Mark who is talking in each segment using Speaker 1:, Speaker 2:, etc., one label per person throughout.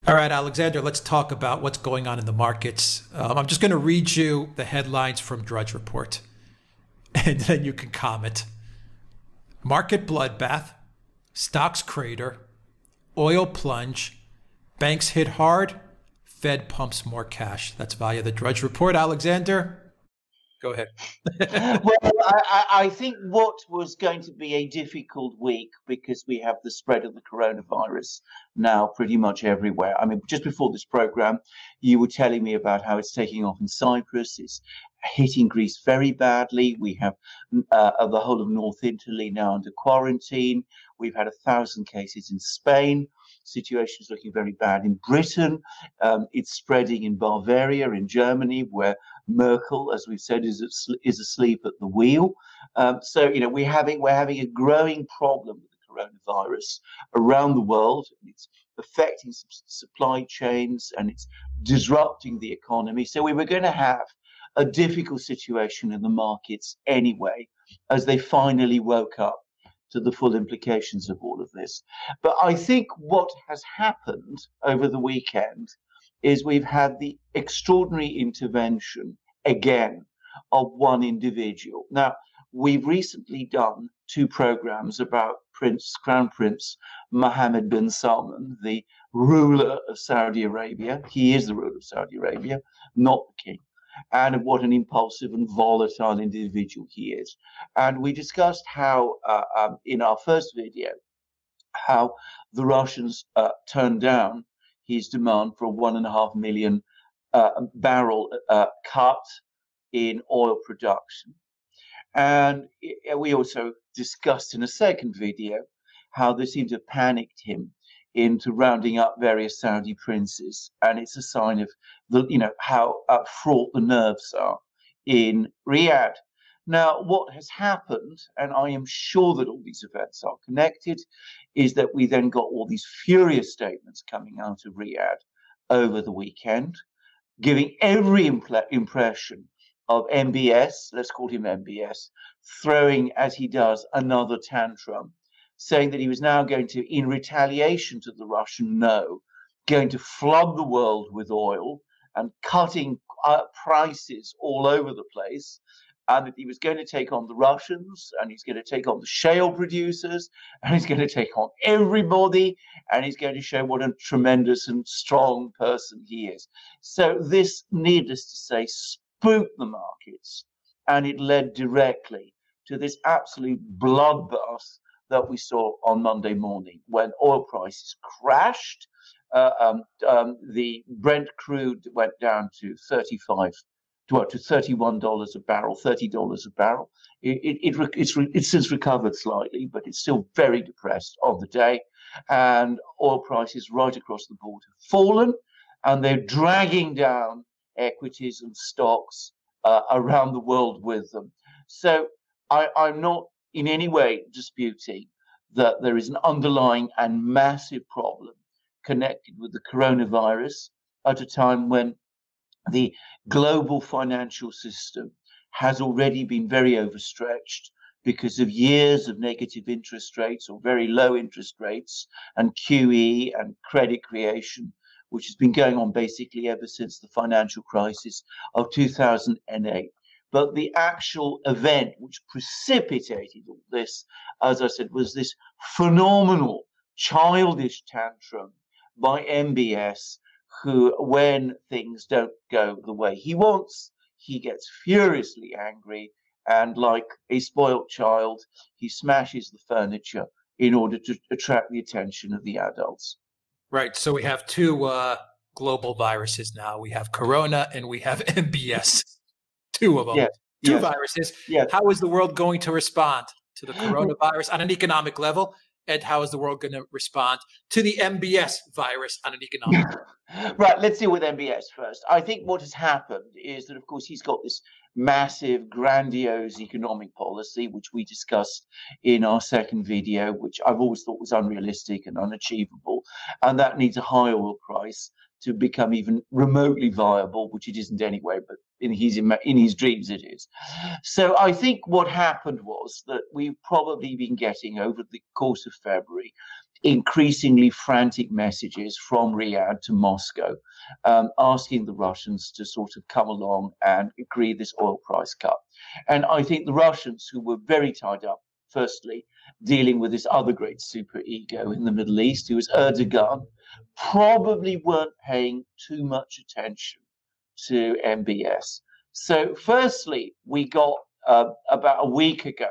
Speaker 1: All right, Alexander, let's talk about what's going on in the markets. I'm just going to read you the headlines from Drudge Report, and then you can comment. Market bloodbath, stocks crater, oil plunge, banks hit hard, Fed pumps more cash. That's via the Drudge Report. Alexander, go ahead.
Speaker 2: Well, I think what was going to be a difficult week because we have the spread of the coronavirus now pretty much everywhere. I mean, just before this program, you were telling me about how it's taking off in Cyprus. It's hitting Greece very badly. We have the whole of North Italy now under quarantine. We've had 1,000 cases in Spain. Situation is looking very bad in Britain. It's spreading in Bavaria, in Germany, where Merkel, as we've said, is asleep at the wheel. So we're having a growing problem with the coronavirus around the world. It's affecting supply chains and it's disrupting the economy. So we were going to have a difficult situation in the markets anyway, as they finally woke up to the full implications of all of this. But I think what has happened over the weekend is we've had the extraordinary intervention again of one individual. Now, we've recently done 2 programs about Crown Prince Mohammed bin Salman, the ruler of Saudi Arabia. He is the ruler of Saudi Arabia, not the king. And what an impulsive and volatile individual he is. And we discussed how, in our first video, how the Russians turned down his demand for a 1.5 million barrel cut in oil production. And we also discussed in a second video how they seemed to have panicked him into rounding up various Saudi princes, and it's a sign of how fraught the nerves are in Riyadh. Now, what has happened, and I am sure that all these events are connected, is that we then got all these furious statements coming out of Riyadh over the weekend, giving every impression of MBS, let's call him MBS, throwing, as he does, another tantrum, saying that he was now going to, in retaliation to the Russian no, going to flood the world with oil and cutting prices all over the place, and that he was going to take on the Russians, and he's going to take on the shale producers, and he's going to take on everybody, and he's going to show what a tremendous and strong person he is. So this, needless to say, spooked the markets, and it led directly to this absolute bloodbath that we saw on Monday morning when oil prices crashed. The Brent crude went down to $31 a barrel, $30 a barrel. It's since recovered slightly, but it's still very depressed on the day. And oil prices right across the board have fallen, and they're dragging down equities and stocks around the world with them. So I'm not in any way disputing that there is an underlying and massive problem connected with the coronavirus at a time when the global financial system has already been very overstretched because of years of negative interest rates or very low interest rates and QE and credit creation, which has been going on basically ever since the financial crisis of 2008. But the actual event which precipitated all this, as I said, was this phenomenal childish tantrum by MBS, who, when things don't go the way he wants, he gets furiously angry, and like a spoilt child, he smashes the furniture in order to attract the attention of the adults.
Speaker 1: Right. So we have 2 global viruses now. We have Corona and we have MBS. 2 of them.
Speaker 2: Yes,
Speaker 1: 2
Speaker 2: yes,
Speaker 1: viruses.
Speaker 2: yes.
Speaker 1: How is the world going to respond to the coronavirus on an economic level? And how is the world going to respond to the MBS virus on an economic level?
Speaker 2: Right, let's deal with MBS first. I think what has happened is that, of course, he's got this massive, grandiose economic policy, which we discussed in our second video, which I've always thought was unrealistic and unachievable. And that needs a high oil price to become even remotely viable, which it isn't anyway, but in his dreams it is. So I think what happened was that we've probably been getting over the course of February increasingly frantic messages from Riyadh to Moscow, asking the Russians to sort of come along and agree this oil price cut. And I think the Russians, who were very tied up, firstly, dealing with this other great superego in the Middle East, who was Erdogan, probably weren't paying too much attention to MBS. So, firstly, we got about a week ago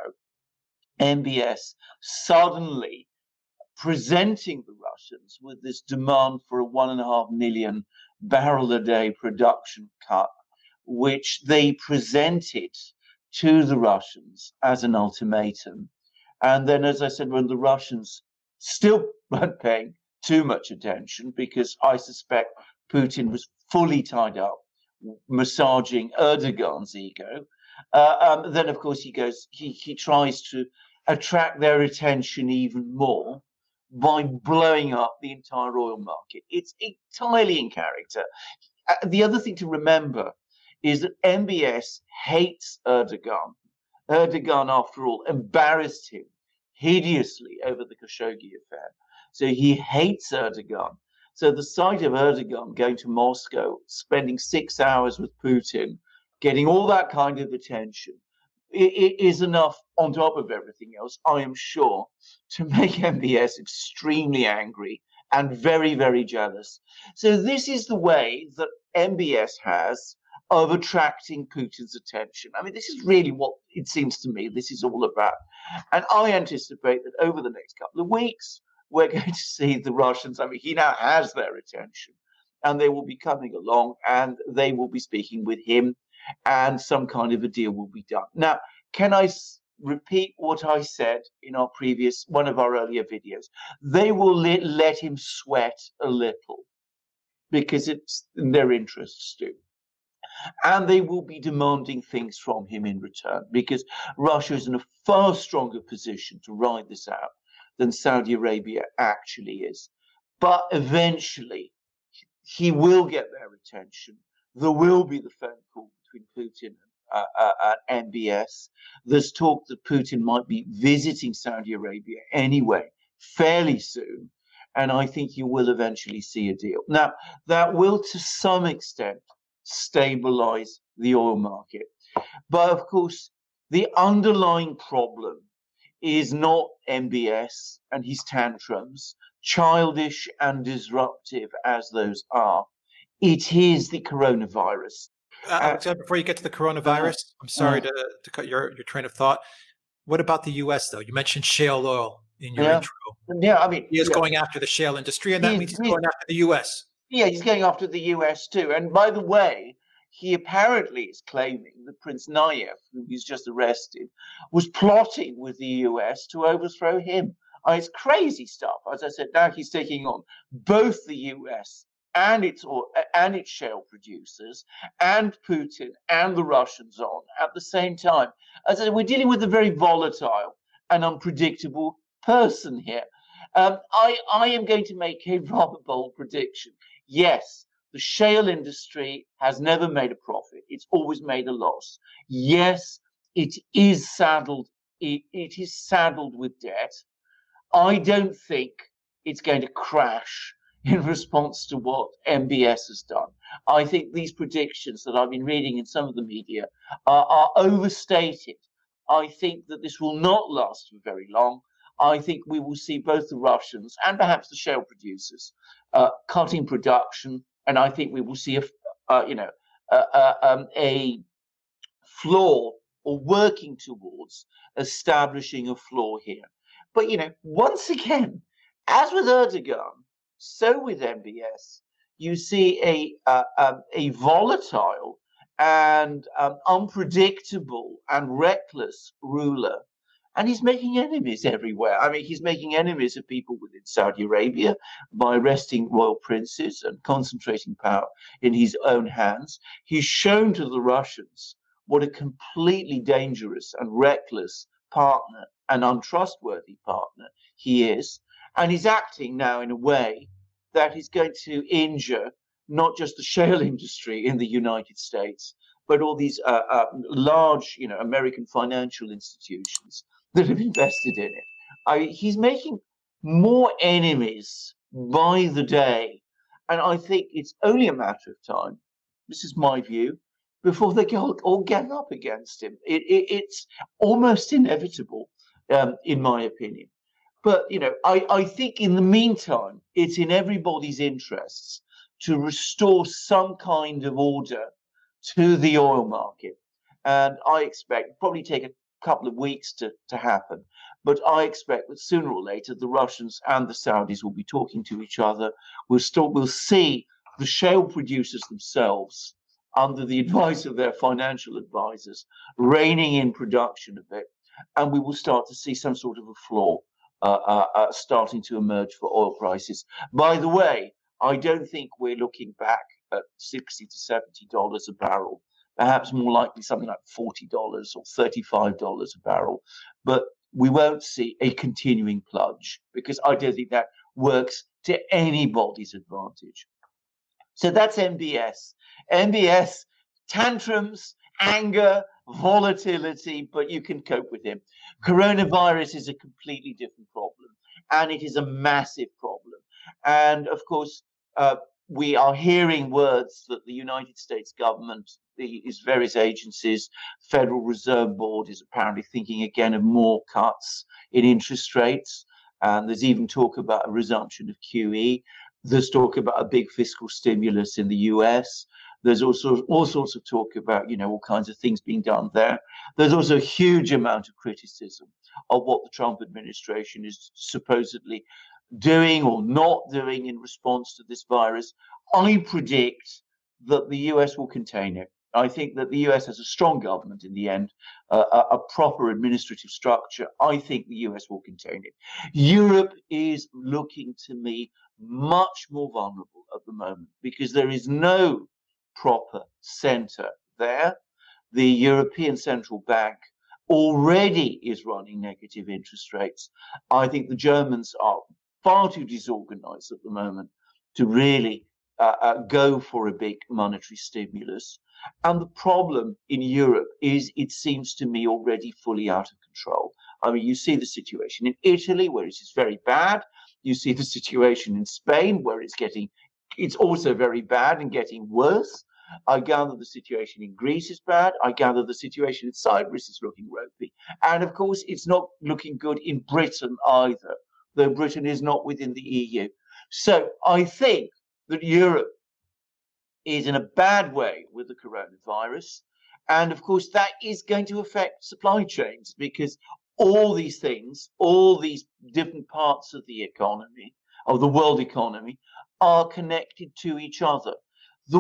Speaker 2: MBS suddenly presenting the Russians with this demand for a 1.5 million barrel a day production cut, which they presented to the Russians as an ultimatum. And then, as I said, when the Russians still weren't paying too much attention, because I suspect Putin was fully tied up massaging Erdogan's ego, then of course he tries to attract their attention even more by blowing up the entire oil market. It's entirely in character. The other thing to remember is that MBS hates Erdogan. Erdogan, after all, embarrassed him hideously over the Khashoggi affair. So he hates Erdogan. So the sight of Erdogan going to Moscow, spending 6 hours with Putin, getting all that kind of attention, it is enough on top of everything else, I am sure, to make MBS extremely angry and very, very jealous. So this is the way that MBS has of attracting Putin's attention. I mean, this is really what it seems to me this is all about. And I anticipate that over the next couple of weeks, we're going to see the Russians. I mean, he now has their attention, and they will be coming along and they will be speaking with him, and some kind of a deal will be done. Now, can I repeat what I said in one of our earlier videos? They will let him sweat a little because it's in their interests too. And they will be demanding things from him in return, because Russia is in a far stronger position to ride this out than Saudi Arabia actually is. But eventually, he will get their attention. There will be the phone call between Putin and MBS. There's talk that Putin might be visiting Saudi Arabia anyway, fairly soon. And I think you will eventually see a deal. Now, that will, to some extent, stabilize the oil market. But of course, the underlying problem is not MBS and his tantrums, childish and disruptive as those are. It is the coronavirus.
Speaker 1: Before you get to the coronavirus, I'm sorry to cut your train of thought. What about the U.S., though? You mentioned shale oil in your intro.
Speaker 2: Yeah, I mean,
Speaker 1: he is going after the shale industry, and that means he's going after the U.S.
Speaker 2: Yeah, he's going after the U.S. too. And by the way, he apparently is claiming that Prince Nayef, who he's just arrested, was plotting with the U.S. to overthrow him. It's crazy stuff. As I said, now he's taking on both the U.S. and its shale producers, and Putin and the Russians on at the same time. As I said, we're dealing with a very volatile and unpredictable person here. I am going to make a rather bold prediction. Yes, the shale industry has never made a profit. It's always made a loss. Yes, it is saddled. It is saddled with debt. I don't think it's going to crash in response to what MBS has done. I think these predictions that I've been reading in some of the media are overstated. I think that this will not last for very long. I think we will see both the Russians and perhaps the shale producers cutting production, and I think we will see a floor, or working towards establishing a floor here. But once again, as with Erdogan, so with MBS, you see a volatile and unpredictable and reckless ruler. And he's making enemies everywhere. I mean, he's making enemies of people within Saudi Arabia by arresting royal princes and concentrating power in his own hands. He's shown to the Russians what a completely dangerous and reckless partner, an untrustworthy partner he is. And he's acting now in a way that is going to injure not just the shale industry in the United States, but all these large, American financial institutions that have invested in it. He's making more enemies by the day. And I think it's only a matter of time, this is my view, before they all gang up against him. It's almost inevitable, in my opinion. But, I think in the meantime, it's in everybody's interests to restore some kind of order to the oil market. And I expect probably take a couple of weeks to happen. But I expect that sooner or later, the Russians and the Saudis will be talking to each other. We'll see the shale producers themselves, under the advice of their financial advisors, reining in production a bit. And we will start to see some sort of a floor starting to emerge for oil prices. By the way, I don't think we're looking back at $60 to $70 a barrel. Perhaps more likely something like $40 or $35 a barrel. But we won't see a continuing plunge, because I don't think that works to anybody's advantage. So that's MBS. MBS, tantrums, anger, volatility, but you can cope with him. Coronavirus is a completely different problem, and it is a massive problem. And of course, we are hearing words that the United States government, its various agencies, Federal Reserve Board is apparently thinking again of more cuts in interest rates. And there's even talk about a resumption of QE. There's talk about a big fiscal stimulus in the US. There's also all sorts of talk about, all kinds of things being done there. There's also a huge amount of criticism of what the Trump administration is supposedly doing or not doing in response to this virus. I predict that the US will contain it. I think that the US has a strong government in the end, a proper administrative structure. I think the US will contain it. Europe is looking to me much more vulnerable at the moment, because there is no proper center there. The European Central Bank already is running negative interest rates. I think the Germans are far too disorganized at the moment to really go for a big monetary stimulus. And the problem in Europe is, it seems to me, already fully out of control. I mean, you see the situation in Italy, where it is very bad. You see the situation in Spain, where it's also very bad and getting worse. I gather the situation in Greece is bad. I gather the situation in Cyprus is looking ropey. And of course, it's not looking good in Britain either, though Britain is not within the EU. So I think that Europe is in a bad way with the coronavirus. And of course, that is going to affect supply chains, because all these things, all these different parts of the economy, of the world economy, are connected to each other. The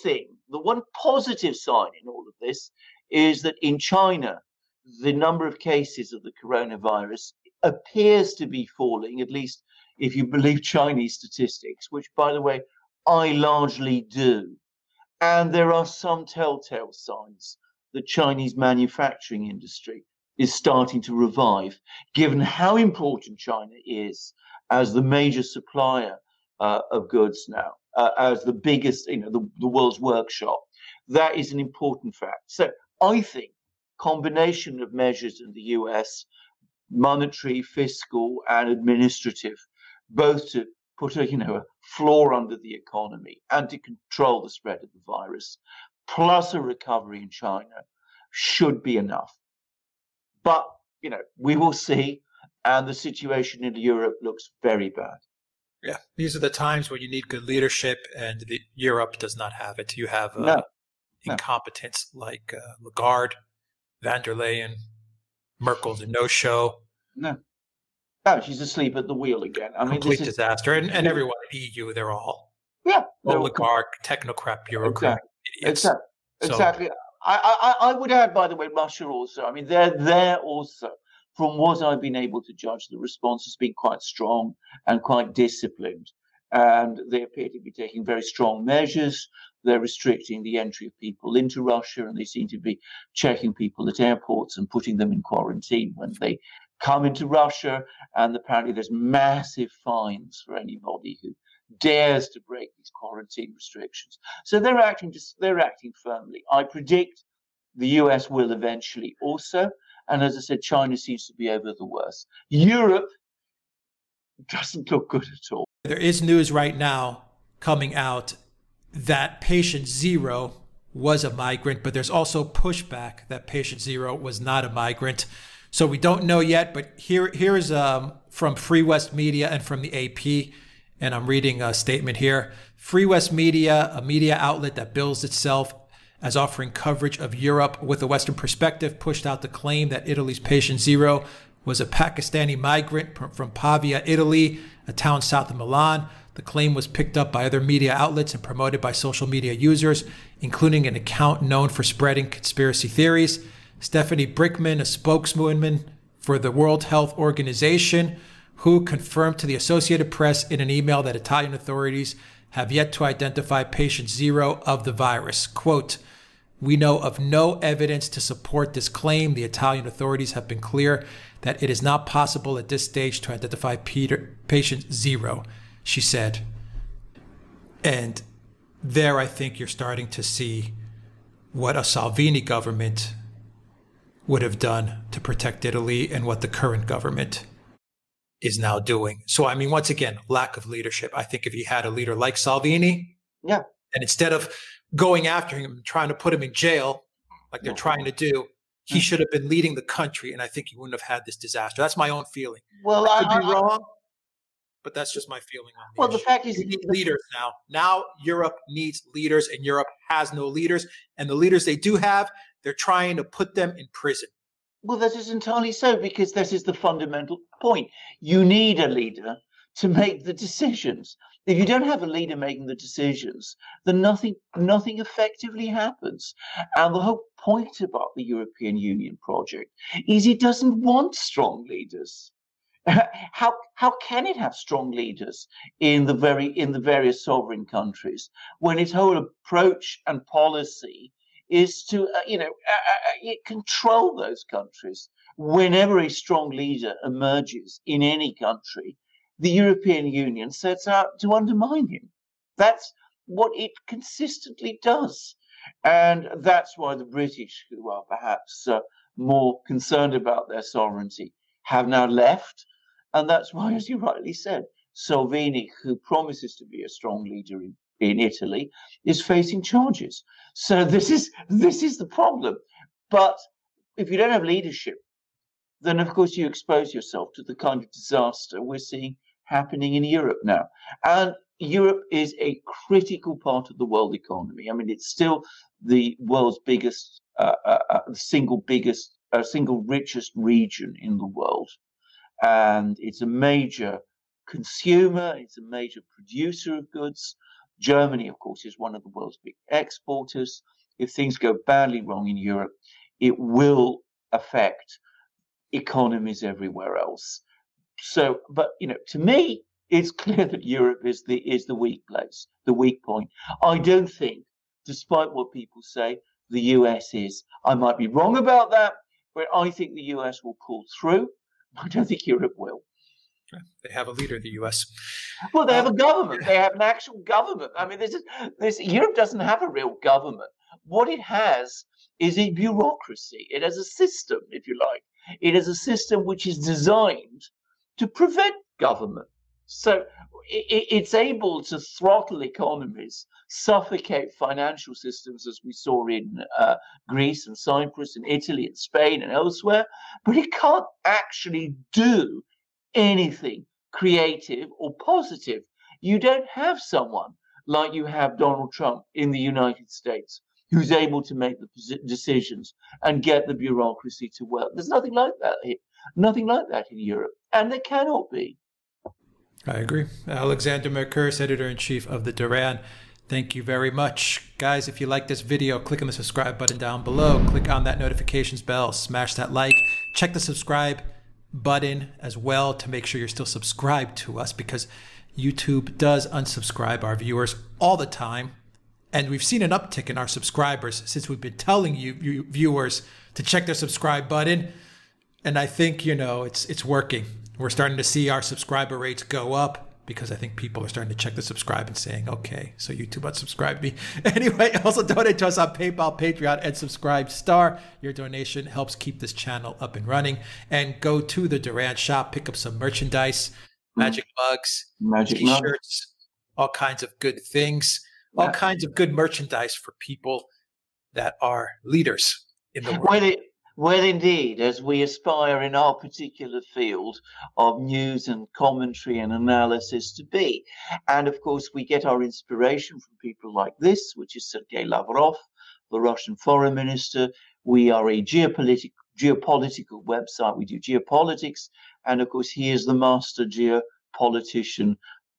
Speaker 2: one positive sign in all of this is that in China, the number of cases of the coronavirus appears to be falling, at least if you believe Chinese statistics, which, by the way, I largely do. And there are some telltale signs the Chinese manufacturing industry is starting to revive, given how important China is as the major supplier of goods now, as the biggest, the world's workshop. That is an important fact. So I think combination of measures in the US, monetary, fiscal, and administrative, both to put a floor under the economy and to control the spread of the virus, plus a recovery in China, should be enough. But, we will see. And the situation in Europe looks very bad.
Speaker 1: Yeah, these are the times where you need good leadership, and Europe does not have it. You have incompetence like Lagarde, van der Leyen, Merkel's a no-show.
Speaker 2: No, she's asleep at the wheel again. I mean,
Speaker 1: complete disaster. And everyone in EU, they're all oligarch, technocrat, bureaucrat, idiots.
Speaker 2: Exactly. I would add, by the way, Russia also. I mean, they're there also. From what I've been able to judge, the response has been quite strong and quite disciplined. And they appear to be taking very strong measures. They're restricting the entry of people into Russia, and they seem to be checking people at airports and putting them in quarantine when they come into Russia. And apparently there's massive fines for anybody who dares to break these quarantine restrictions. So they're acting firmly. I predict the US will eventually also. And as I said, China seems to be over the worst. Europe doesn't look good at all.
Speaker 1: There is news right now coming out that patient zero was a migrant, but there's also pushback that patient zero was not a migrant. So we don't know yet, but here is from Free West Media and from the AP, and I'm reading a statement here. Free West Media, a media outlet that bills itself as offering coverage of Europe with a Western perspective, pushed out the claim that Italy's patient zero was a Pakistani migrant from Pavia, Italy, a town south of Milan. The claim was picked up by other media outlets and promoted by social media users, including an account known for spreading conspiracy theories. Stephanie Brickman, a spokeswoman for the World Health Organization, who confirmed to the Associated Press in an email that Italian authorities have yet to identify patient zero of the virus. Quote, "We know of no evidence to support this claim. The Italian authorities have been clear that it is not possible at this stage to identify patient zero," she said. And there I think you're starting to see what a Salvini government would have done to protect Italy and what the current government is now doing. So, I mean, once again, lack of leadership. I think if you had a leader like Salvini,
Speaker 2: Yeah.
Speaker 1: and instead of going after him and trying to put him in jail, like they're trying to do, he should have been leading the country, and I think he wouldn't have had this disaster. That's my own feeling.
Speaker 2: Well,
Speaker 1: I could be wrong, but that's just my feeling on the
Speaker 2: well, the
Speaker 1: issue.
Speaker 2: fact is,
Speaker 1: We need leaders now. Now Europe needs leaders, and Europe has no leaders. And the leaders they do have, they're trying to put them in prison.
Speaker 2: well, that is entirely so, because this is the fundamental point. You need a leader to make the decisions. If you don't have a leader making the decisions, then nothing effectively happens. And the whole point about the European Union project is it doesn't want strong leaders. How can it have strong leaders in the various sovereign countries when its whole approach and policy is to control those countries? Whenever a strong leader emerges in any country, the European Union sets out to undermine him. That's what it consistently does. And that's why the British, who are perhaps more concerned about their sovereignty, have now left. And that's why, as you rightly said, Salvini, who promises to be a strong leader in Italy, is facing charges. So this is the problem. But if you don't have leadership, then of course you expose yourself to the kind of disaster we're seeing happening in Europe now. And Europe is a critical part of the world economy. I mean, it's still the world's biggest, single richest region in the world. And it's a major consumer, it's a major producer of goods. Germany, of course, is one of the world's big exporters. If things go badly wrong in Europe, it will affect economies everywhere else. So, but to me, it's clear that Europe is the weak place, the weak point. I don't think, despite what people say, the US is. I might be wrong about that, but I think the US will pull through. I don't think Europe will.
Speaker 1: They have a leader, the US.
Speaker 2: Well, they have a government. They have an actual government. I mean, Europe doesn't have a real government. What it has is a bureaucracy. It has a system, if you like. It is a system which is designed to prevent government. So it's able to throttle economies, suffocate financial systems, as we saw in Greece and Cyprus and Italy and Spain and elsewhere, but it can't actually do anything creative or positive. You don't have someone like you have Donald Trump in the United States, who's able to make the decisions and get the bureaucracy to work. There's nothing like that here. Nothing like that in Europe, and there cannot be.
Speaker 1: I agree. Alexander Mercouris, editor-in-chief of the Duran. Thank you very much. Guys, if you like this video, click on the subscribe button down below. Click on that notifications bell. Smash that like. Check the subscribe button as well to make sure you're still subscribed to us, because YouTube does unsubscribe our viewers all the time. And we've seen an uptick in our subscribers since we've been telling you viewers to check their subscribe button. And I think, it's working. We're starting to see our subscriber rates go up because I think people are starting to check the subscribe and saying, okay, so YouTube unsubscribed me. Anyway, also donate to us on PayPal, Patreon, and Subscribe Star. Your donation helps keep this channel up and running. And go to the Duran shop, pick up some merchandise. magic mugs,
Speaker 2: Magic mug.
Speaker 1: T-shirts, all kinds of good things, all kinds of good merchandise for people that are leaders in the world.
Speaker 2: Well, indeed, as we aspire in our particular field of news and commentary and analysis to be. And of course, we get our inspiration from people like this, which is Sergei Lavrov, the Russian foreign minister. We are a geopolitical website. We do geopolitics. And of course, he is the master geopolitician,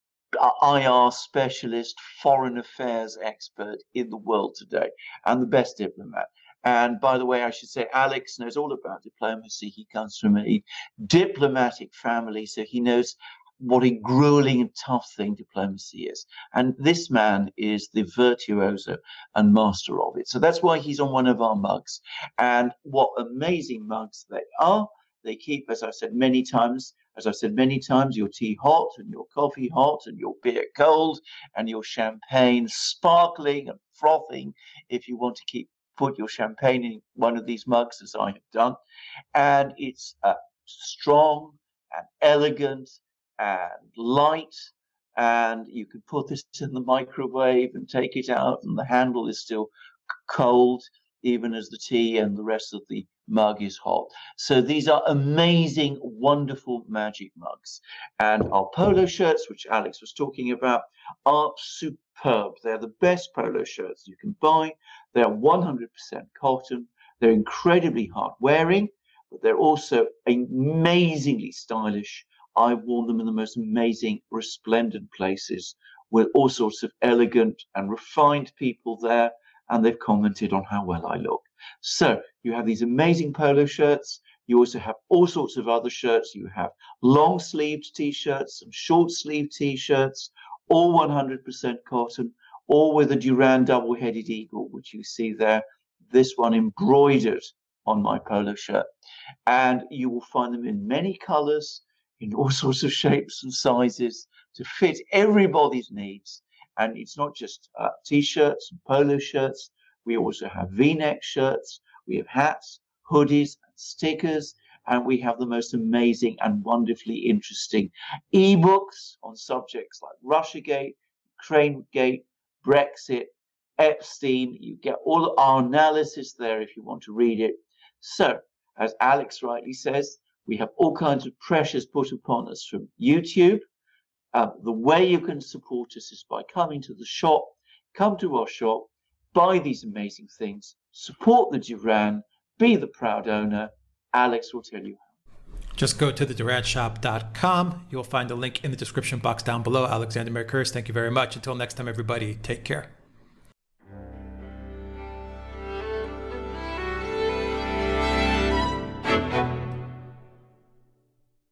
Speaker 2: IR specialist, foreign affairs expert in the world today, and the best diplomat. And by the way, I should say Alex knows all about diplomacy. He comes from a diplomatic family, so he knows what a grueling and tough thing diplomacy is. And this man is the virtuoso and master of it. So that's why he's on one of our mugs. And what amazing mugs they are. They keep, as I've said many times, your tea hot and your coffee hot and your beer cold and your champagne sparkling and frothing if you want to put your champagne in one of these mugs, as I have done. And it's strong and elegant and light, and you can put this in the microwave and take it out, and the handle is still cold, even as the tea and the rest of the mug is hot. So these are amazing, wonderful magic mugs. And our polo shirts, which Alex was talking about, are superb. They're the best polo shirts you can buy. They're 100% cotton. They're incredibly hard wearing, but they're also amazingly stylish. I've worn them in the most amazing, resplendent places with all sorts of elegant and refined people there, and they've commented on how well I look. So you have these amazing polo shirts. You also have all sorts of other shirts. You have long-sleeved T-shirts, some short-sleeved T-shirts, all 100% cotton, all with a Duran double-headed eagle, which you see there, this one embroidered on my polo shirt. And you will find them in many colors, in all sorts of shapes and sizes to fit everybody's needs. And it's not just T-shirts and polo shirts. We also have V-neck shirts. We have hats, hoodies, and stickers. And we have the most amazing and wonderfully interesting ebooks on subjects like Russiagate, Ukrainegate, Brexit, Epstein. You get all our analysis there if you want to read it. So, as Alex rightly says, we have all kinds of pressures put upon us from YouTube. The way you can support us is by coming to the shop, come to our shop, buy these amazing things, support the Duran, be the proud owner. Alex will tell you how.
Speaker 1: Just go to theduranshop.com. You'll find the link in the description box down below. Alexander Mercouris, thank you very much. Until next time, everybody, take care.